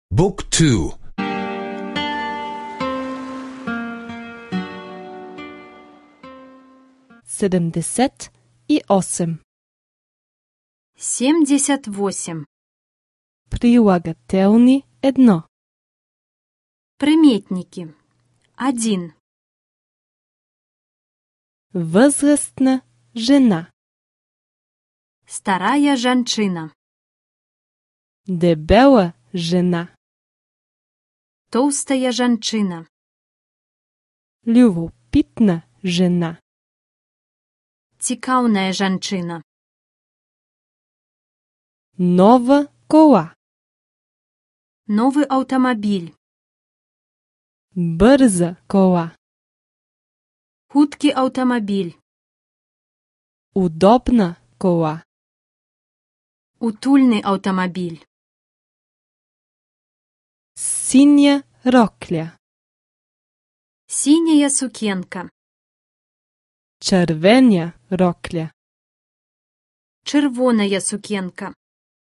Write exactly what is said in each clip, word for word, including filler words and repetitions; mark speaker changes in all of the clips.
Speaker 1: بوك تو.
Speaker 2: седемдесет и осем.
Speaker 3: семьдесят восемь.
Speaker 2: Прилагателни едно.
Speaker 3: Приметники. Один.
Speaker 2: Възрастна жена.
Speaker 3: Старая жанчина.
Speaker 2: Дебела жена.
Speaker 3: Толстая жанчина.
Speaker 2: Любопитна жена.
Speaker 3: Цікаўная жанчына.
Speaker 2: Нова кола.
Speaker 3: Новый аўтамабіль.
Speaker 2: Бърза кола.
Speaker 3: Хуткі аўтамабіль.
Speaker 2: Удобна кола.
Speaker 3: Утульны аўтамабіль.
Speaker 2: Синя рокля.
Speaker 3: Синяя сукенка.
Speaker 2: Червена рокля.
Speaker 3: Червоная сукенка.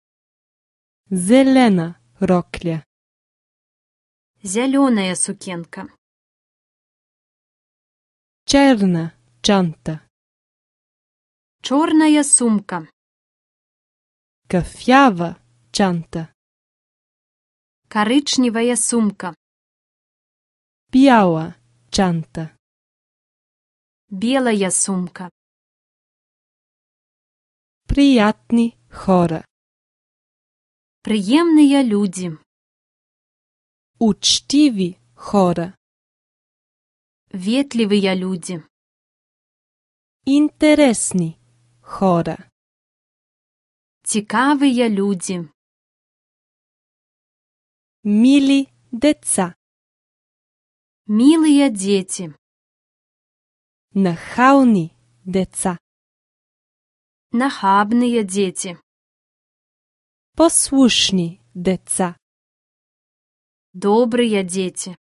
Speaker 2: Зелена рокля.
Speaker 3: Зеленая сукенка.
Speaker 2: Черна чанта.
Speaker 3: Чорная сумка.
Speaker 2: Кафява чанта.
Speaker 3: Коричневая сумка.
Speaker 2: Бяла чанта.
Speaker 3: Белая сумка.
Speaker 2: Приятни хора.
Speaker 3: Приємные люди.
Speaker 2: Учтиви хора.
Speaker 3: Ветливые люди.
Speaker 2: Интересни хора.
Speaker 3: Цікавые люди.
Speaker 2: Мили деца.
Speaker 3: Милые дети.
Speaker 2: Нахални деца.
Speaker 3: Нахабные дети.
Speaker 2: Послушни деца.
Speaker 3: Добрые дети.